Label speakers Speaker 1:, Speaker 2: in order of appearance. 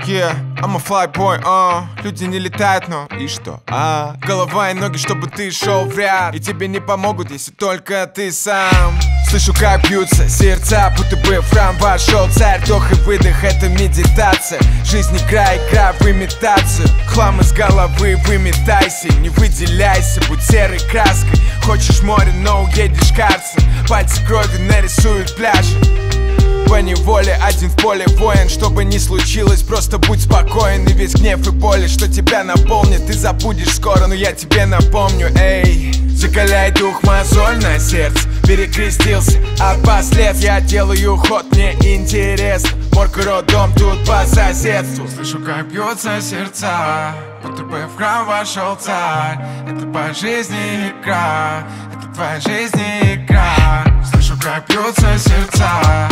Speaker 1: Yeah, I'm a fly boy, люди не летают, но и что? Голова и ноги, чтобы ты шел в ряд. И тебе не помогут, если только ты сам. Слышу, как бьются сердца, будто бы в храм вошел царь. Вдох и выдох, это медитация. Жизнь игра в имитацию. Хлам из головы выметайся, не выделяйся, будь серой краской. Хочешь море, но уедешь карцем. Пальцы крови нарисуют пляж. По неволе один в поле воин. Что бы ни случилось, просто будь спокоен. И весь гнев и боли, что тебя наполнит, ты забудешь скоро, но я тебе напомню. Эй, закаляй дух, мозоль на сердце. Перекрестился от последствий. Я делаю ход, мне интересно. Морг и роддом тут по соседству. Слышу, как бьются сердца, будто бы в храм вошел царь. Это по жизни игра, это твоя жизнь игра. Слышу, как бьются сердца,